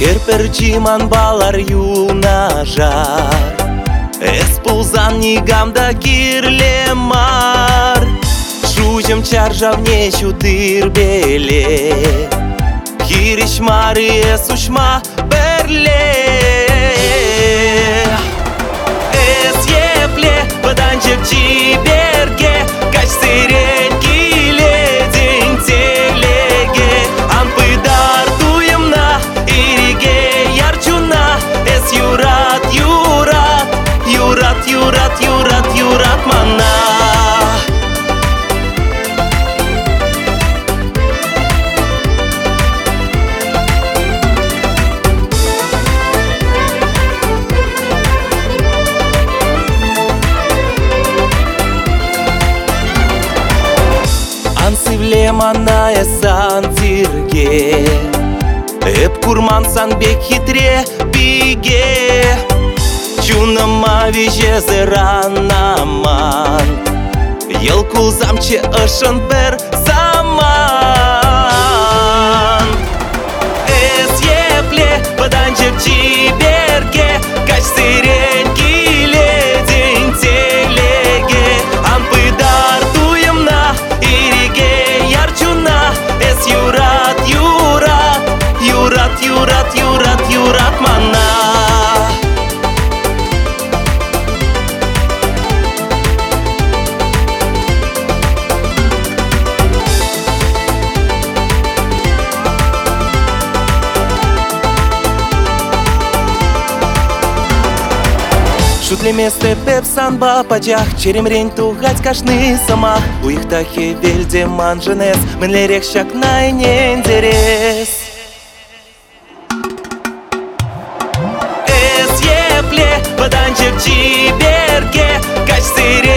Перчиман балар юнажар Эспулзан нигамда кирлемар Шузем чаржавне чутырбеле Киришмары эсушма берле Эс епле баданчик чиберге Кач сырень киле день телеге Ан пыдар туемна ириге ярчуна Эс юрат, юрат, юрат, юрат, юрат, юрат мана Ансывлемана эсан тирге Эп курман санбек хитре биге Чунама вижезе ранаман Ел кулзамче ышын пер саман Эс епле баданчик чиберге Кач сырень киле день телеге Ан пыдар туемна ириге ярчуна Эс юрат, юрат, юрат, юрат, юрат, юрат мана Шутлеместе пепсанба пачах черемрень тухать кашны сама Уихтахе вельде манженес Менлерек шак найнен дерес Эс епле баданчик чиберге Кач сыре